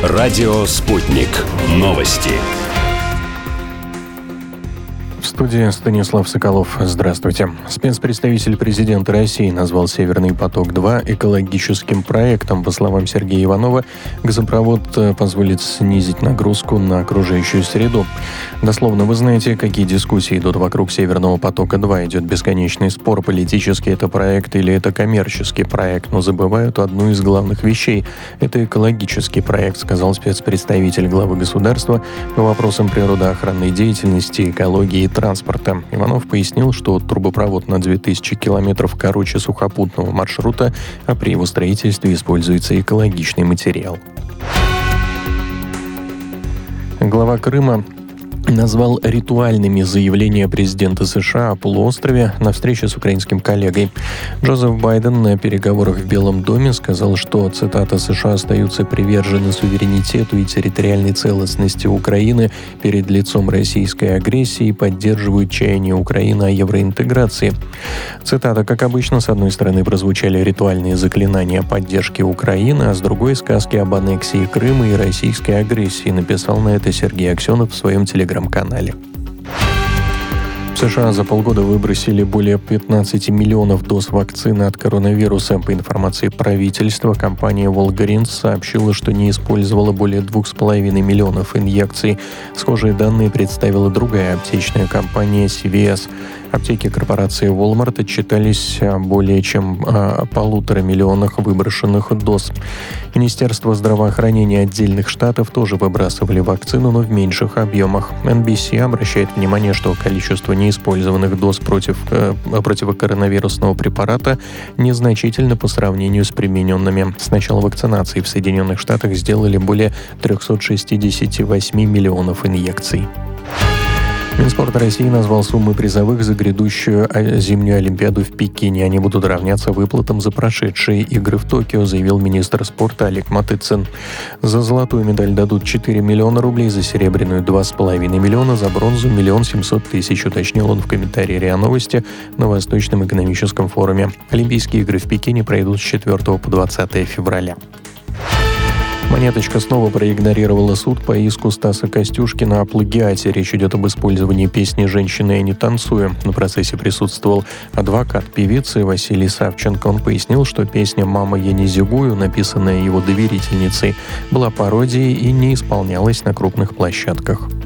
Радио «Спутник». Новости. В студии Станислав Соколов. Здравствуйте. Спецпредставитель президента России назвал «Северный поток-2» экологическим проектом. По словам Сергея Иванова, газопровод позволит снизить нагрузку на окружающую среду. Дословно, вы знаете, какие дискуссии идут вокруг «Северного потока-2». Идет бесконечный спор, политический это проект или это коммерческий проект. Но забывают одну из главных вещей. Это экологический проект, сказал спецпредставитель главы государства по вопросам природоохранной деятельности, экологии и транспорта. Иванов пояснил, что трубопровод на 2000 километров короче сухопутного маршрута, а при его строительстве используется экологичный материал. Глава Крыма назвал ритуальными заявления президента США о полуострове на встрече с украинским коллегой. Джозеф Байден на переговорах в Белом доме сказал, что, цитата, «США остаются привержены суверенитету и территориальной целостности Украины перед лицом российской агрессии и поддерживают чаяние Украины о евроинтеграции». Цитата, как обычно, с одной стороны прозвучали ритуальные заклинания поддержки Украины, а с другой — сказки об аннексии Крыма и российской агрессии, написал на это Сергей Аксенов в своем телеграм-канале. В США за полгода выбросили более 15 миллионов доз вакцины от коронавируса. По информации правительства, компания Walgreens сообщила, что не использовала более 2,5 миллионов инъекций. Схожие данные представила другая аптечная компания CVS. Аптеки корпорации Walmart отчитались о более чем 1,5 миллиона выброшенных доз. Министерство здравоохранения отдельных штатов тоже выбрасывали вакцину, но в меньших объемах. NBC обращает внимание, что количество неиспользованных доз противокоронавирусного препарата незначительно по сравнению с примененными. С начала вакцинации в Соединенных Штатах сделали более 368 миллионов инъекций. Минспорт России назвал суммы призовых за грядущую зимнюю Олимпиаду в Пекине. Они будут равняться выплатам за прошедшие игры в Токио, заявил министр спорта Олег Матыцин. За золотую медаль дадут 4 миллиона рублей, за серебряную 2,5 миллиона, за бронзу 1 700 000, уточнил он в комментарии РИА Новости на Восточном экономическом форуме. Олимпийские игры в Пекине пройдут с 4 по 20 февраля. «Монеточка» снова проигнорировала суд по иску Стаса Костюшкина о плагиате. Речь идет об использовании песни «Женщины, я не танцую». На процессе присутствовал адвокат певицы Василий Савченко. Он пояснил, что песня «Мама, я не зигую», написанная его доверительницей, была пародией и не исполнялась на крупных площадках.